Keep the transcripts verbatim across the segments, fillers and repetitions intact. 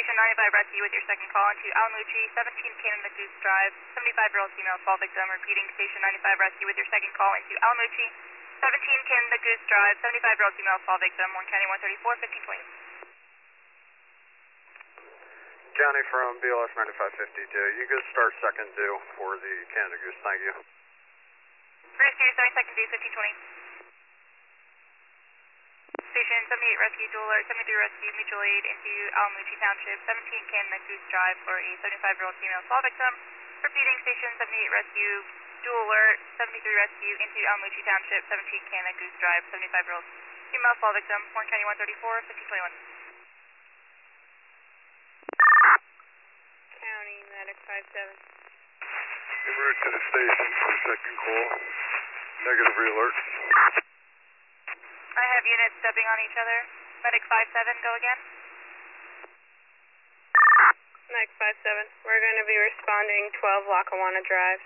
Station ninety-five Rescue with your second call into Alamuchi, seventeen Canada Goose Drive, seventy-five-year-old female fall victim. Repeating, Station ninety-five Rescue with your second call into Alamuchi, seventeen Canada Goose Drive, seventy-five-year-old female fall victim, Warren County one thirty-four, fifteen twenty. County from B L S ninety-five fifty-two. You can start second due for the Canada Goose. Thank you. Rescue, starting second due, fifteen twenty. Station seventy-eight Rescue, dual alert, seventy-three Rescue, mutual aid into Alamuchi Township, seventeen Canada Goose Drive for a seventy-five-year-old female fall victim. Repeating, Station seventy-eight Rescue, dual alert, seventy-three Rescue into Alamuchi Township, seventeen Canada Goose Drive, seventy-five-year-old female fall victim, Warren County one thirty-four, fifteen twenty-one. County Medic five seven. En route to the station for the second call. Negative re-alert. I have units stepping on each other. Medic five seven, go again. Medic five seven. We're going to be responding twelve Lackawanna Drive.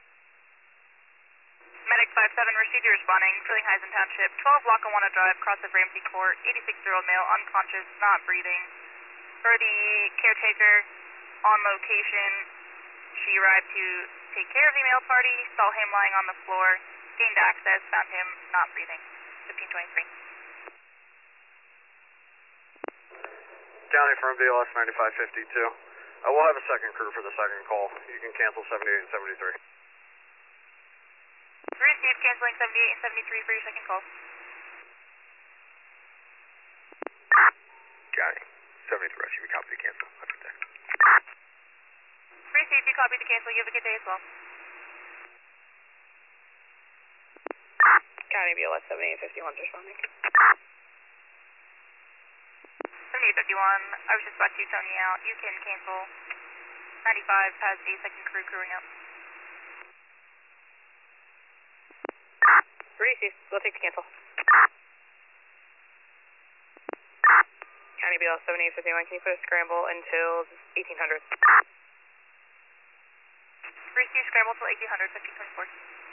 Medic five seven, received you responding. Filling Heisen Township, twelve Lackawanna Drive, cross of Ramsey Court, eighty-six-year-old male, unconscious, not breathing. For the caretaker on location, she arrived to take care of the male party, saw him lying on the floor, gained access, found him not breathing. fifteen twenty-three. County from B L S ninety-five fifty-two. Uh, we'll have a second crew for the second call. You can cancel seventy-eight and seventy-three. Received, canceling seventy-eight and seventy-three for your second call. County. seventy-three Rescue, we copy the cancel. Have a good day. Received, you copied the cancel. You have a good day as well. County B L S seventy-eight fifty-one responding. seventy-eight fifty-one, I was just about to tone you out. You can cancel. ninety-five has a second crew crewing up. Received. We'll take the cancel. County B L S seventy-eight fifty-one, can you put a scramble until eighteen hundred? Received, scramble till eighteen hundred, fifteen twenty-four.